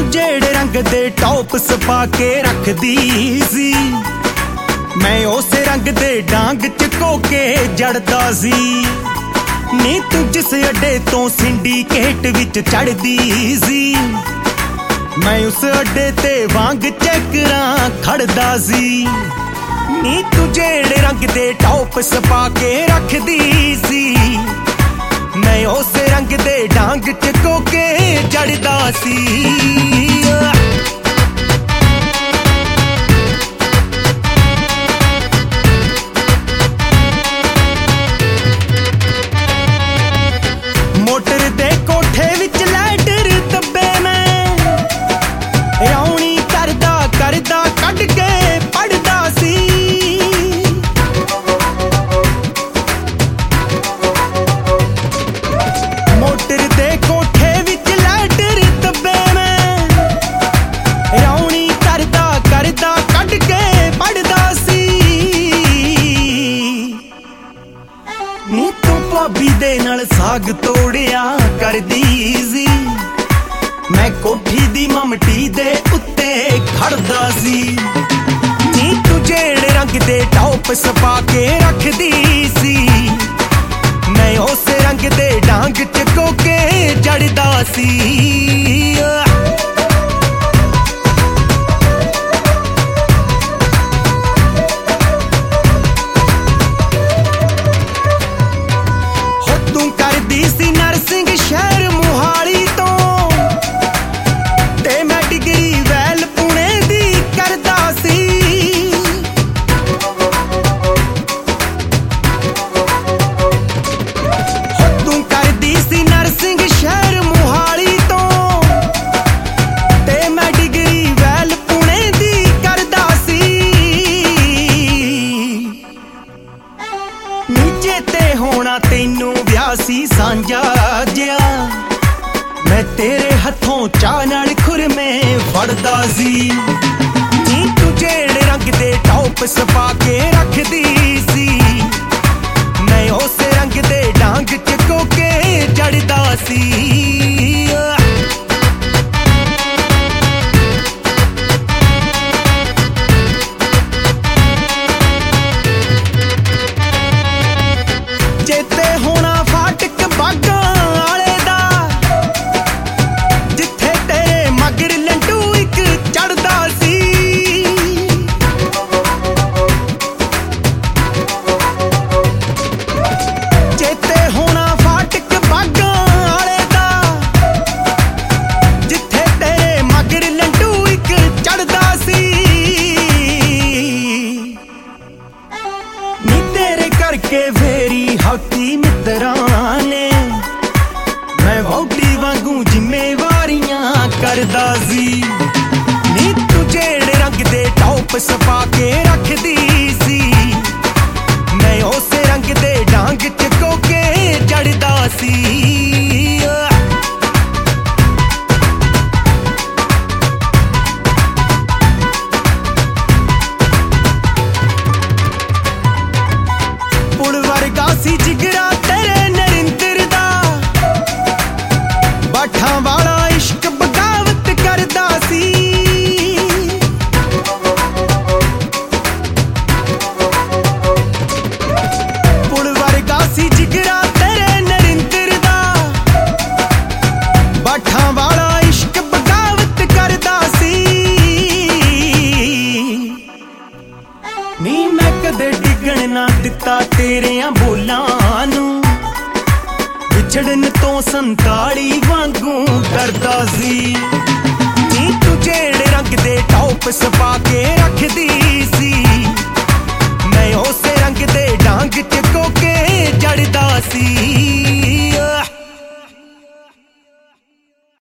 जेड़े रंग दे टॉप्स पा के रखदी सी, मैं उस रंग दे डांग चको के जड़दा सी। नी तू जिस अड्डे तो सिंडीकेट विच चढ़दी सी, मैं उस अड्डे ते वांग चैकरां खड़दा सी। नी तू जेड़े रंग दे टॉप्स पा के रखदी सी, मैं उस रंग दे डांग चको के जड़दा सी। मोटर दे कोठे विच लैटर दब्बे मैं रौनी करदा करदा कढ के पढ़दा सी। मोटर दे कोठे विच लैटर दब्बे मैं रौनी करदा करदा कढ के पढ़दा सी। नी तू भाभी दे नाल साग तोड़िया करदी सी, मैं कोठी दी ममटी दे उत्ते खड़दा सी। नी तू जेड़े रंग दे टॉप्स पा के रखदी सी, मैं उस रंग दे डांग चको के जड़दा सी। नरसिंह शहर मोहाली तो ते मैं डिग्री वैल पुणे दी करदा सी। तू करदी सी नरसिंह शहर मोहाली तो ते मैं डिग्री वैल पुणे दी करदा सी। नीचे ते होना तैनू ब्यासी सांझा जिया, मैं तेरे हथों चाह नाल खुरमे फड़दा सी। नी तू जेड़े रंग दे टॉप्स पा के रखदी सी, मैं उस रंग दे डांग चको के जड़दा सी। चेते होना फाटक बागां आले दा, जिथे तेरे मगर लंडू इक चढ़दा सी। चेते होना फाटक बागां आले दा, जिथे तेरे मगर लंडू इक चढ़दा सी। नी तेरे करके फेरी हौती मित्रां ने, मैं वोटी वांगू जिम्मेवारियां करदा सी। नी तू जेड़े रंग दे टॉप्स पा के रखदी सी, मैं उस रंग दे डांग चको के जड़दा सी। पुल वर्गा सी जिगरा तेरे नरिंਦਰ दा, बाठां वाला इश्क बगावत करदा सी। पुल वर्गा सी जिगरा तेरे नरिंਦਰ दा, बाठां वाला इश्क बगावत करदा सी। नी मैं कदे डिगण ना दिता तेरियां बोलां नू, विछड़न तो 47 वांगू डरदा सी। नी तू जेड़े रंग दे टॉप्स पा के रख